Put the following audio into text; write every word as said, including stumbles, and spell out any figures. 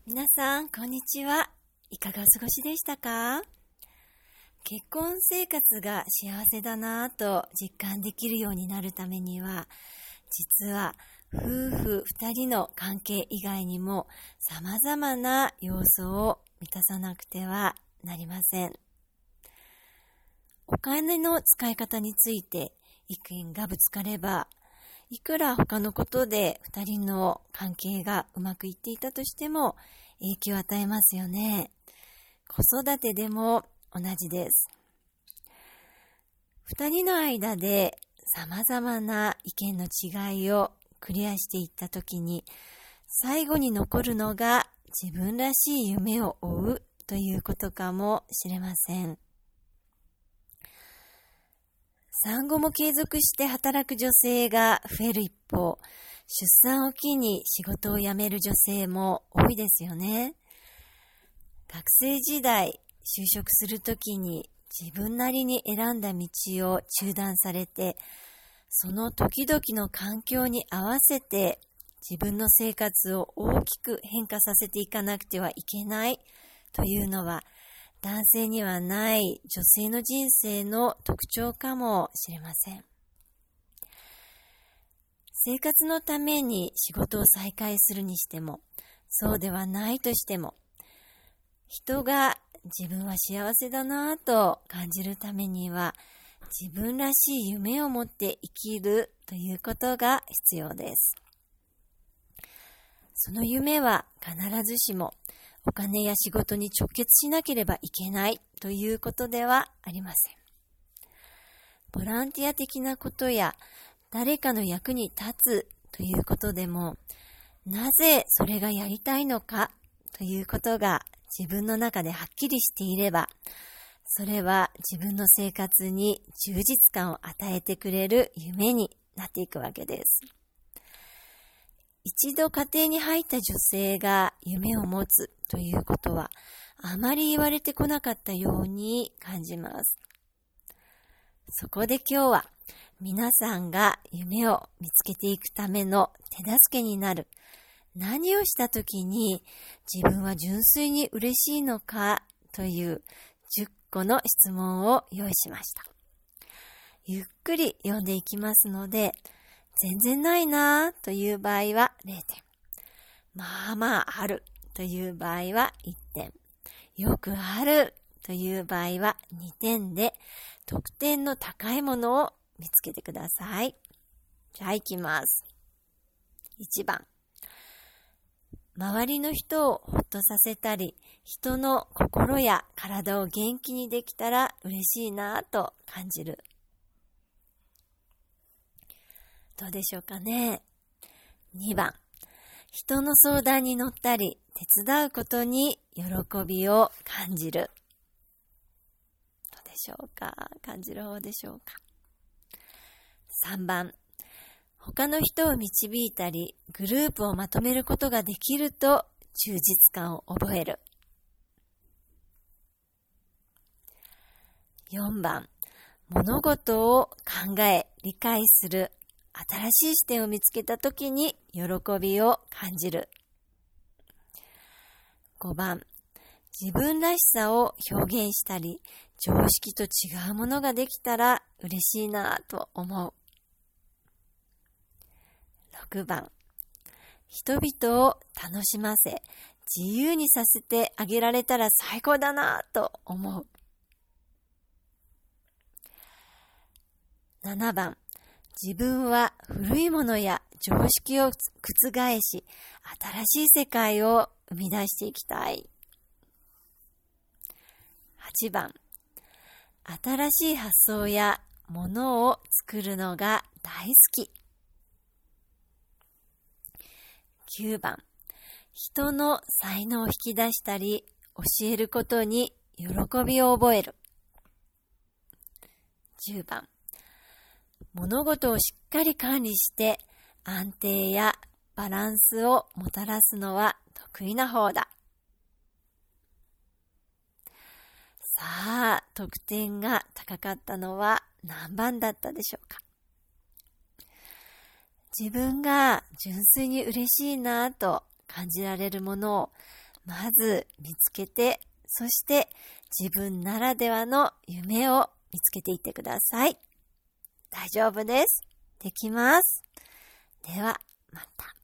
皆さん、こんにちは。いかがお過ごしでしたか？結婚生活が幸せだなぁと実感できるようになるためには、実は夫婦二人の関係以外にも様々な要素を満たさなくてはなりません。お金の使い方について意見がぶつかれば、いくら他のことで二人の関係がうまくいっていたとしても影響を与えますよね。子育てでも同じです。二人の間で様々な意見の違いをクリアしていったときに、最後に残るのが自分らしい夢を追うということかもしれません。産後も継続して働く女性が増える一方、出産を機に仕事を辞める女性も多いですよね。学生時代、就職するときに自分なりに選んだ道を中断されて、その時々の環境に合わせて自分の生活を大きく変化させていかなくてはいけないというのは、男性にはない女性の人生の特徴かもしれません。生活のために仕事を再開するにしても、そうではないとしても、人が自分は幸せだなぁと感じるためには、自分らしい夢を持って生きるということが必要です。その夢は必ずしもお金や仕事に直結しなければいけないということではありません。ボランティア的なことや誰かの役に立つということでも、なぜそれがやりたいのかということが自分の中ではっきりしていれば、それは自分の生活に充実感を与えてくれる夢になっていくわけです。一度家庭に入った女性が夢を持つということはあまり言われてこなかったように感じます。そこで今日は皆さんが夢を見つけていくための手助けになる、何をしたときに自分は純粋に嬉しいのかというじゅっこの質問を用意しました。ゆっくり読んでいきますので、全然ないなという場合はれいてん。まあまああるという場合はいってん。よくあるという場合はにてんで、得点の高いものを見つけてください。じゃあ行きます。いちばん。周りの人をほっとさせたり、人の心や体を元気にできたら嬉しいなと感じる。どうでしょうかね。にばん、人の相談に乗ったり、手伝うことに喜びを感じる。どうでしょうか。感じる方でしょうか。さんばん、他の人を導いたり、グループをまとめることができると充実感を覚える。よんばん、物事を考え、理解する。新しい視点を見つけたときに喜びを感じる。ごばん、自分らしさを表現したり、常識と違うものができたら嬉しいなと思う。ろくばん、人々を楽しませ、自由にさせてあげられたら最高だなと思う。ななばん、自分は古いものや常識を覆し、新しい世界を生み出していきたい。はちばん、新しい発想やものを作るのが大好き。きゅうばん、人の才能を引き出したり、教えることに喜びを覚える。じゅうばん、物事をしっかり管理して安定やバランスをもたらすのは得意な方だ。さあ、得点が高かったのは何番だったでしょうか。自分が純粋に嬉しいなと感じられるものをまず見つけて、そして自分ならではの夢を見つけていってください。大丈夫です。できます。では、また。